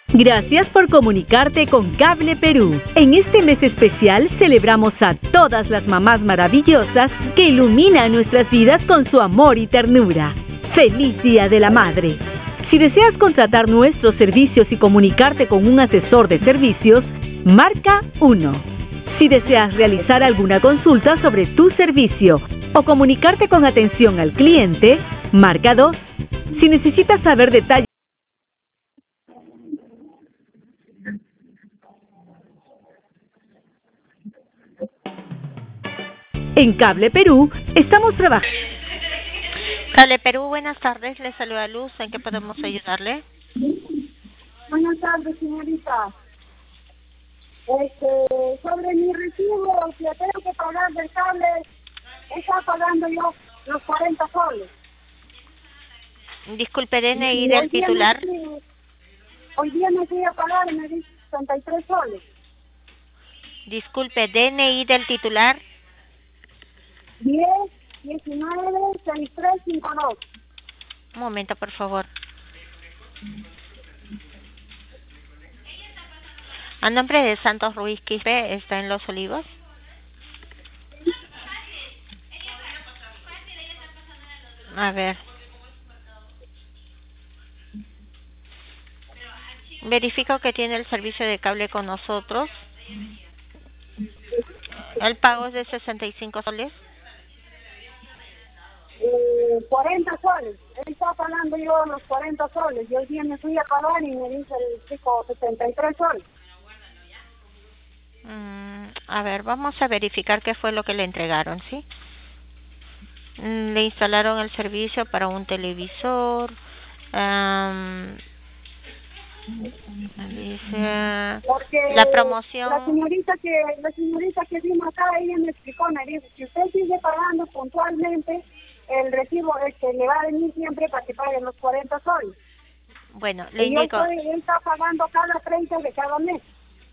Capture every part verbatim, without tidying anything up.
Gracias por comunicarte con Cable Perú. En este mes especial celebramos a todas las mamás maravillosas que iluminan nuestras vidas con su amor y ternura. ¡Feliz Día de la Madre! Si deseas contratar nuestros servicios y comunicarte con un asesor de servicios, marca uno. Si deseas realizar alguna consulta sobre tu servicio o comunicarte con atención al cliente, marca dos. Si necesitas saber detalles en Cable Perú, estamos trabajando. Cable Perú, buenas tardes. Le saluda Luz. ¿En qué podemos ayudarle? Buenas tardes, señorita. Este, sobre mi recibo que tengo que pagar del cable, está pagando yo los cuarenta soles. Disculpe, D N I Y del hoy día titular. me fui- Hoy día me fui a pagar y me di sesenta y tres soles. Disculpe, D N I del titular. diez, diecinueve, sesenta y tres, cincuenta y dos. Un momento, por favor. A nombre de Santos Ruiz Quispe, ¿está en Los Olivos? A ver. Verifico que tiene el servicio de cable con nosotros. El pago es de sesenta y cinco soles. Eh, cuarenta soles. Él está pagando yo los cuarenta soles. Y hoy día me fui a pagar y me dice el chico setenta y tres soles. Mm, a ver, vamos a verificar qué fue lo que le entregaron, ¿sí? Mm, le instalaron el servicio para un televisor. Um, dice Porque la promoción. la señorita que la señorita que vino acá, ella me explicó, me dijo, si usted sigue pagando puntualmente, el recibo este, le va a venir siempre para que paguen los cuarenta soles. Bueno, le Y yo indico. estoy, él está pagando cada treinta de cada mes.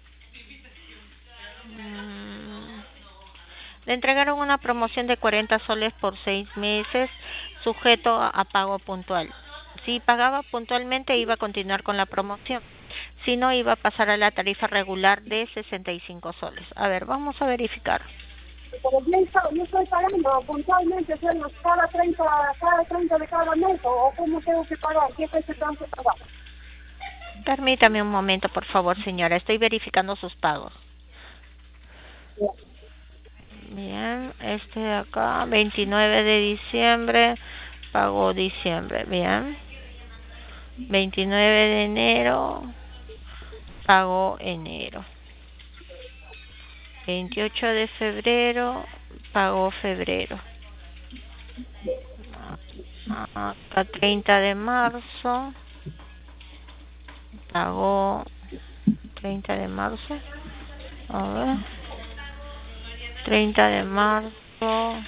Mm, le entregaron una promoción de cuarenta soles por seis meses, sujeto a, a pago puntual. Si pagaba puntualmente, iba a continuar con la promoción. Si no, iba a pasar a la tarifa regular de sesenta y cinco soles. A ver, vamos a verificar. Pero yo estoy, yo estoy pagando puntualmente son los cada treinta, cada treinta de cada mes, o, o cómo tengo que pagar, qué fecha tengo que pagar. Permítame un momento, por favor, señora. Estoy verificando sus pagos. Bien, este de acá, veintinueve de diciembre, pagó diciembre, bien. veintinueve de enero, pagó enero. veintiocho de febrero, pagó febrero. Acá treinta de marzo, pagó treinta de marzo. A ver. treinta de marzo,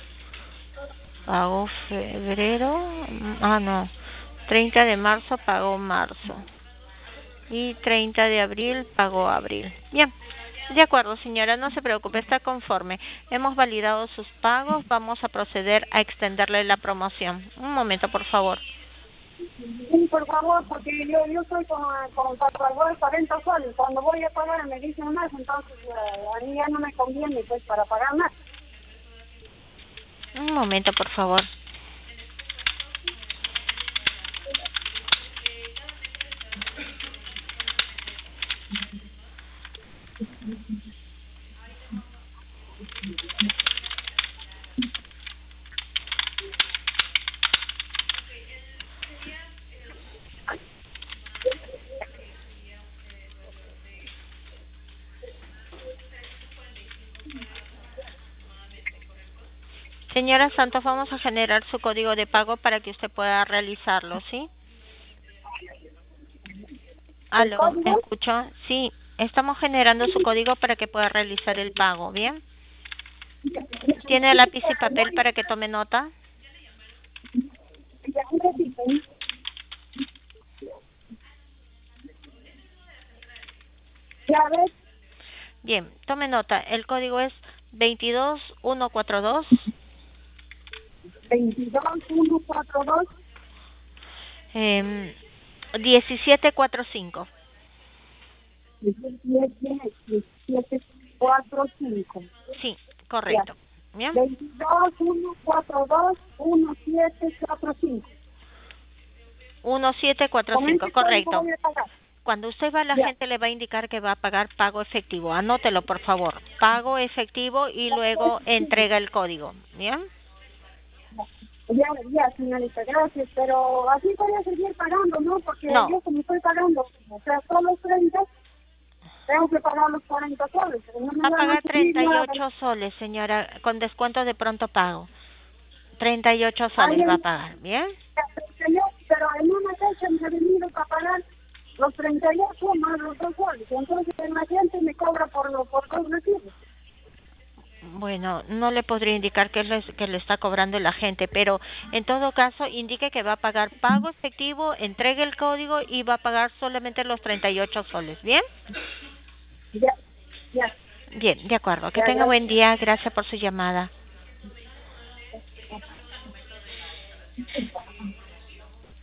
pagó febrero. Ah, no. treinta de marzo pagó marzo. Y treinta de abril pagó abril. Bien. De acuerdo, señora, no se preocupe, está conforme. Hemos validado sus pagos, vamos a proceder a extenderle la promoción. Un momento, por favor. Sí, por favor, porque yo, yo soy con, con para pagar cuarenta soles. Cuando voy a pagar me dicen más, entonces eh, a mí ya no me conviene pues para pagar más. Un momento, por favor. Señora Santos, vamos a generar su código de pago para que usted pueda realizarlo, ¿sí? ¿Aló? ¿Me escuchó? Sí, estamos generando su código para que pueda realizar el pago, ¿bien? ¿Tiene lápiz y papel para que tome nota? Ya ves, Bien, tome nota. El código es veintidós mil ciento cuarenta y dos. veintidós mil ciento cuarenta y dos. Eh, diecisiete cuarenta y cinco. siete cuatro cinco. Sí, correcto. Bien. veintidós, uno, cuatro, dos, uno, siete, cuatro, cinco. uno siete cuatro Con cinco, ese código correcto. voy a pagar. Cuando usted va, la Ya. gente le va a indicar que va a pagar pago efectivo. Anótelo, por favor. Pago efectivo y luego entrega el código. ¿Bien? Ya, ya, señorita, gracias, pero así voy a seguir pagando, ¿no? Porque No. yo como estoy pagando, o sea, solo treinta, tengo que pagar los cuarenta soles. Pero no me Va a van pagar subir treinta y nada. ocho soles, señora, con descuento de pronto pago. treinta y ocho Ay, soles va a ay, pagar. ¿Bien? señor, pero en una fecha me ha venido para pagar los treinta y ocho más los dos soles. Entonces la gente me cobra por lo por dos recibos. Bueno, no le podría indicar qué es que le está cobrando la gente, pero en todo caso indique que va a pagar pago efectivo, entregue el código y va a pagar solamente los treinta y ocho soles. ¿Bien? Ya, ya. Bien, de acuerdo. Que Ya, tenga gracias. buen día. Gracias por su llamada.